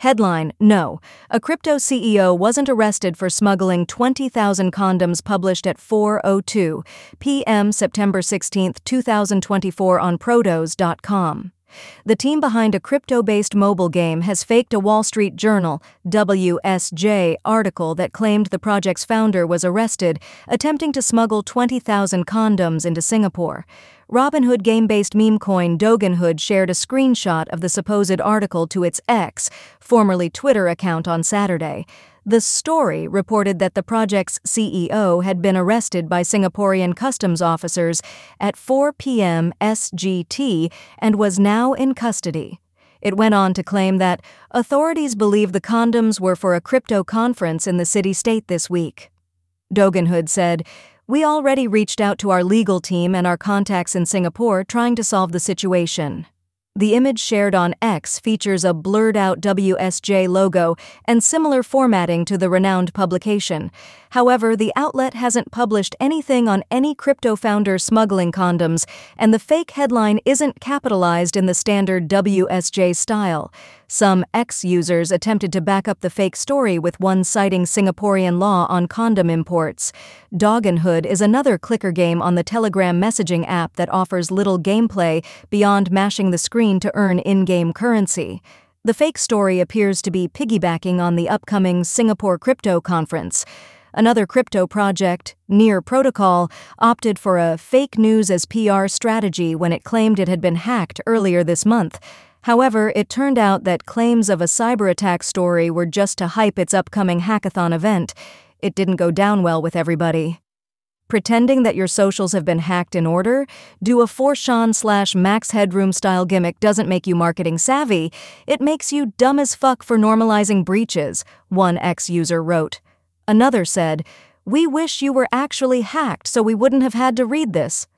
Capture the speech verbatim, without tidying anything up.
Headline: No, a crypto C E O wasn't arrested for smuggling twenty thousand condoms, published at four oh two p m September sixteenth, twenty twenty-four on protos dot com. The team behind a crypto-based mobile game has faked a Wall Street Journal W S J article that claimed the project's founder was arrested attempting to smuggle twenty thousand condoms into Singapore. Robinhood game-based meme coin Dogenhood shared a screenshot of the supposed article to its X, formerly Twitter, account on Saturday. The story reported that the project's C E O had been arrested by Singaporean customs officers at four p m S G T and was now in custody. It went on to claim that authorities believe the condoms were for a crypto conference in the city-state this week. Dogenhood said, "We already reached out to our legal team and our contacts in Singapore trying to solve the situation." The image shared on X features a blurred-out W S J logo and similar formatting to the renowned publication. However, the outlet hasn't published anything on any crypto founder smuggling condoms, and the fake headline isn't capitalized in the standard W S J style. Some X users attempted to back up the fake story, with one citing Singaporean law on condom imports. Dogenhood is another clicker game on the Telegram messaging app that offers little gameplay beyond mashing the screen to earn in-game currency. The fake story appears to be piggybacking on the upcoming Singapore Crypto Conference. Another crypto project, Near Protocol, opted for a fake news as P R strategy when it claimed it had been hacked earlier this month. However, it turned out that claims of a cyber attack story were just to hype its upcoming hackathon event. It didn't go down well with everybody. Pretending that your socials have been hacked in order do a Forshawn slash Max Headroom style gimmick doesn't make you marketing savvy. It makes you dumb as fuck for normalizing breaches, one X user wrote. Another said, "We wish you were actually hacked so we wouldn't have had to read this."